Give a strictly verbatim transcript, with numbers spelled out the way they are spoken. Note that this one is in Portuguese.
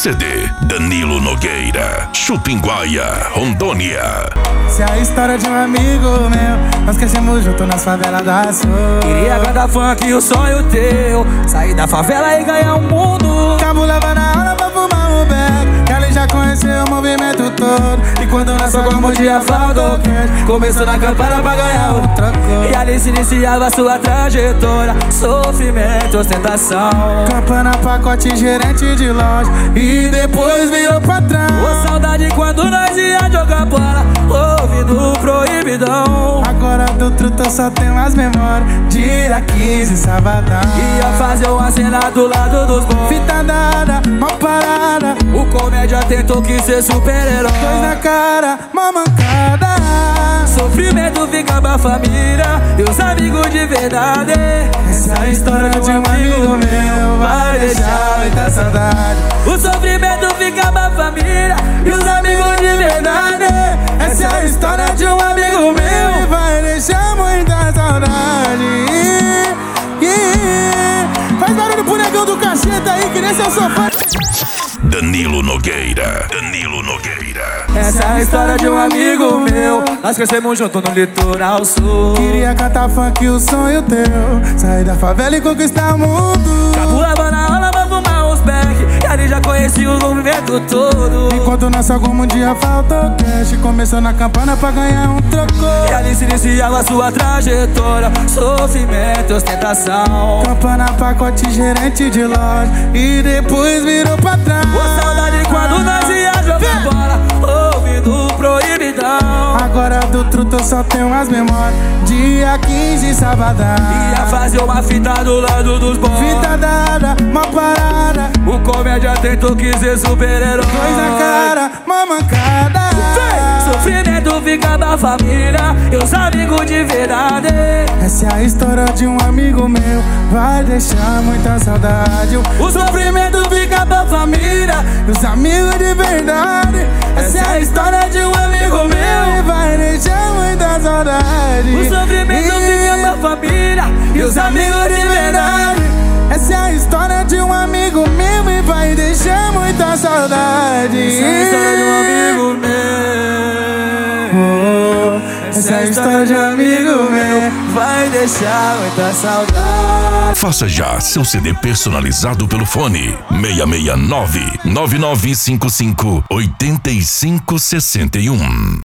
C D Danilo Nogueira, Chupinguaia, Rondônia. Se é a história de um amigo meu, nós crescemos junto nas favelas da Sul. Queria cantar funk, o sonho teu, sair da favela e ganhar o mundo. Cabo leva na aula pra fumar um beck, que ali já conheceu o movimento todo. E quando nós sacamos dia faltou cash, começou na campana pra ganhar o troco. E ali se iniciava sua trajetória, sofrimento, ostentação. Campana, pacote, gerente de loja, e depois virou patrão. Ô saudade quando nós ia jogar bola, ouvindo proibidão. Agora do truta só tem as memórias, dia quinze, sabadão. Ia fazer uma cena do lado dos bons, fita dada, mó parada. O comédia tentou que ser super-herói. Dois na cara, mó mancada. Sofrimento fica pra família e os amigos de verdade. Essa é a história de um amigo meu, vai deixar muita saudade. O sofrimento fica pra família e os amigos de verdade. Essa é a história de um amigo meu e vai deixar muita saudade. Yeah. Faz barulho pro negão do cacheta aí, que nem seu sofá. Danilo Nogueira, Danilo Nogueira. Essa é a história de um amigo meu, nós crescemos junto no litoral sul. Queria cantar funk, o sonho teu, sair da favela e conquistar o mundo. Cabulava na aula pra fumar uns beck, e ali já conhecia o movimento todo. Enquanto nós algum dia faltou cash, começou na campana pra ganhar um troco. E ali se iniciava sua trajetória, sofrimento, ostentação. Campana, pacote, gerente de loja, e depois virou patrão. Ô saudade quando nós ia jogar bola, ouvindo proibidão. Agora do truto só tenho as memórias, dia quinze, sabadão. Ia fazer uma fita do lado dos bons, fita dada, mó parada. O comédia tentou que ser super-herói. Dois na cara, mó mancada. Sofrimento fica da família e os amigos de verdade. Essa é a história de um amigo meu, vai deixar muita saudade. O sofrimento fica da família e os amigos de verdade. Essa é a história de um amigo meu e vai deixar muita saudade. O sofrimento fica da família e os amigos de verdade. Essa é a história de um amigo meu e vai deixar muita saudade. Essa é a história de um amigo meu. Essa é a história de um amigo meu, vai deixar muita saudade. Faça já seu C D personalizado pelo fone seis seis nove, nove nove cinco cinco, oito cinco seis um.